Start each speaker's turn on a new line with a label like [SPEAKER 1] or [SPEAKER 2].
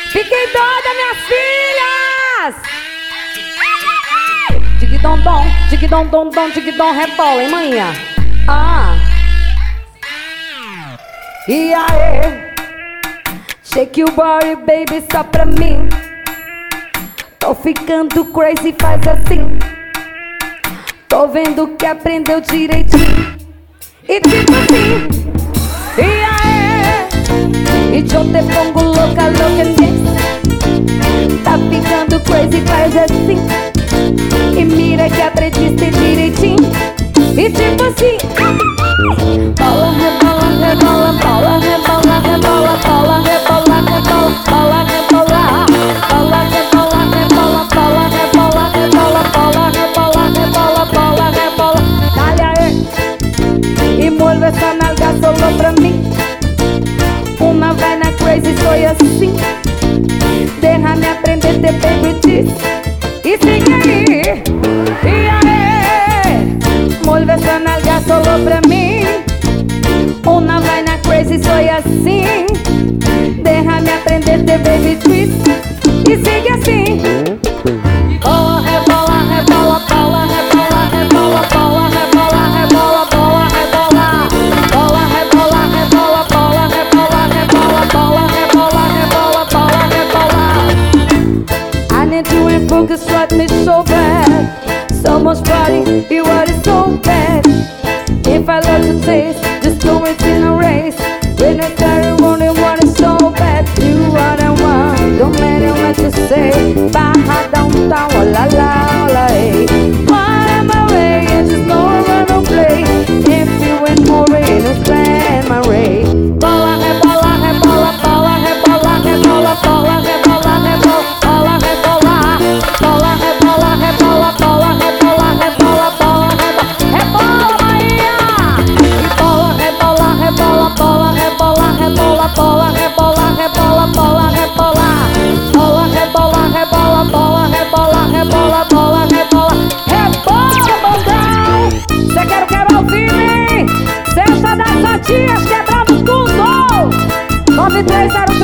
[SPEAKER 1] Fiquem doidas, minhas filhas! Tig-dom-dom, tig-dom-dom-dom, tig-dom, rebola, hein, manhã? E aí? Shake your body, baby, só pra mim. Tô ficando crazy, faz assim. Tô vendo que aprendeu direitinho. E tipo assim. E aí? E yo te pongo louca, louca nisso. Tá ficando crazy, faz assim. E mira que aprendiste direitinho. E tipo assim. Bola, rebola, rebola, bola, rebola, rebola, bola, rebola, rebola, bola, rebola, bola, rebola, rebola, bola, rebola, rebola, bola, rebola, rebola, bola, rebola. Dale aí y mueve esa nalga solo pra mim. Una vaina crazy, soy assim. Déjame aprenderte, baby, diz. E sigue aí. E aí, mueve esa nalga solo pra mim. Una vaina crazy, soy assim. Déjame aprenderte, baby, twist. E sigue assim. Bola, rebola, rebola, bola, rebola, rebola, bola, rebola, rebola, bola, rebola, bola, rebola, rebola, bola, rebola, rebola, bola, rebola, rebola, bola, rebola. I need you in focus, what me so bad. So much body, you are so bad. If I love to taste, just do it in a race. When I started wanting what is so bad. You what I want, don't matter what you say. Baja downtown, oh la la, oh la hey. What am I way, I just know I wanna play. If you ain't moving, it's playing my race. Bola, rebola, rebola, bola, rebola, rebola, bola, rebola, rebola, bola, rebola, bola, rebola, rebola, bola, rebola, rebola, bola, rebola, Bahia! Bola, rebola, rebola, bola, rebola, rebola, bola, rebola, rebola, bola, rebola, bola, rebola, rebola, bola, rebola, rebola, bola, rebola, rebola, bondão! Cê quero ouvir, hein? Cesta das Satias, quebrando tudo! 9304